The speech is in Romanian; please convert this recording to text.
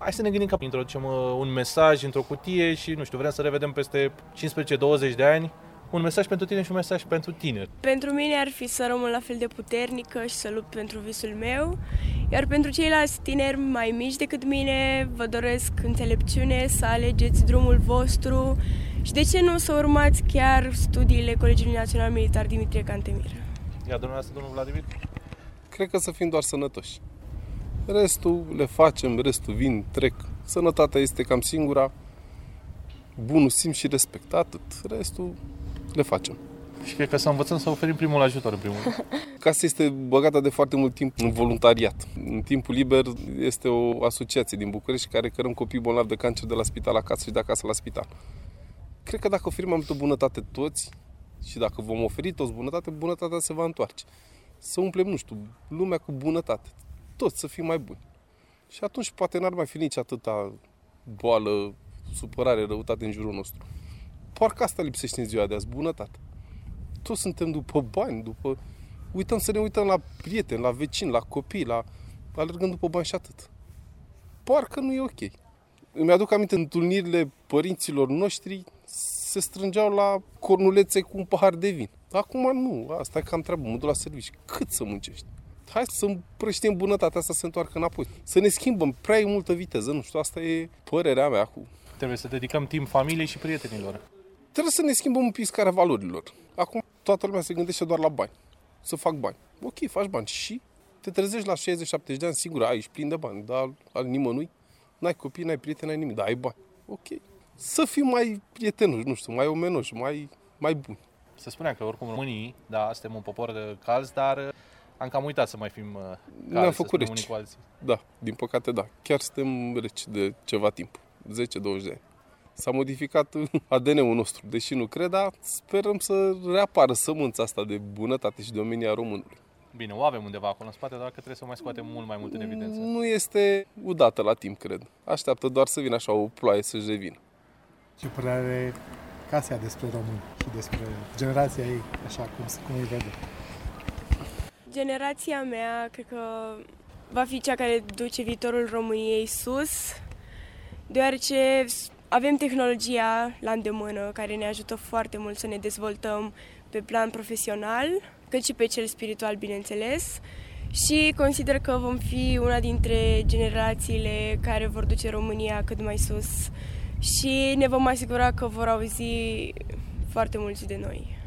Hai să ne gândim că introducem un mesaj într-o cutie și, nu știu, vrem să revedem peste 15-20 de ani un mesaj pentru tine și un mesaj pentru tine. Pentru mine ar fi să rămân la fel de puternică și să lupt pentru visul meu, iar pentru ceilalți tineri mai mici decât mine vă doresc înțelepciune, să alegeți drumul vostru și de ce nu să urmați chiar studiile Colegiului Național Militar Dimitrie Cantemir. Iar dumneavoastră, domnul Vladimir? Cred că să fim doar sănătoși. Restul le facem, restul vin, trec. Sănătatea este cam singura. Bunul simț și respect, atât. Restul le facem. Și cred că să învățăm să oferim primul ajutor, în primul rând. Casa este băgată de foarte mult timp în voluntariat. În timpul liber este o asociație din București care cărăm copii bolnavi de cancer de la spital acasă și de acasă la spital. Cred că dacă oferim mai multă bunătate toți și dacă vom oferi toți bunătate, bunătatea se va întoarce. Să umplem, nu știu, lumea cu bunătate. Toți să fim mai buni. Și atunci poate n-ar mai fi nici atâta boală, supărare, răutate în jurul nostru. Parcă asta lipsește în ziua de azi, bunătate. Toți suntem după bani, uităm să ne uităm la prieteni, la vecini, la copii, alergând după bani și atât. Parcă nu e ok. Îmi aduc aminte, întâlnirile părinților noștri se strângeau la cornulețe cu un pahar de vin. Acum nu, asta e cam treabă, mă duc la servici. Cât să muncești? Hai să împrăștim bunătatea asta să se întoarcă înapoi. Să ne schimbăm, prea e multă viteză, nu știu, asta e părerea mea acum. Trebuie să dedicăm timp familiei și prietenilor. Trebuie să ne schimbăm un pic scara valorilor. Acum toată lumea se gândește doar la bani. Să fac bani. Ok, faci bani și te trezești la 60-70 de ani, sigur, ești plin de bani, dar al nimănui. N-ai copii, n-ai prieteni, n-ai nimic, dar ai bani. Ok. Să fim mai prietenoși, nu știu, mai omenoși, mai buni. Se spunea că oricum românii, da, suntem un popor de calzi, dar am cam uitat să mai fim calzi, ne-am făcut reci. Unii cu alții. Da, din păcate da. Chiar suntem reci de ceva timp, 10-20 de ani. S-a modificat ADN-ul nostru, deși nu cred, dar sperăm să reapară sămânța asta de bunătate și de omenia românului. Bine, o avem undeva acolo în spate, dar că trebuie să o mai scoatem mult mai mult în evidență. Nu este udată la timp, cred. Așteaptă doar să vină așa o ploaie să-și revină. Ce părere are Casia despre români și despre generația ei, așa cum îi vede? Generația mea, cred că va fi cea care duce viitorul României sus, deoarece avem tehnologia la îndemână care ne ajută foarte mult să ne dezvoltăm pe plan profesional, cât și pe cel spiritual, bineînțeles. Și consider că vom fi una dintre generațiile care vor duce România cât mai sus și ne vom asigura că vor auzi foarte mulți de noi.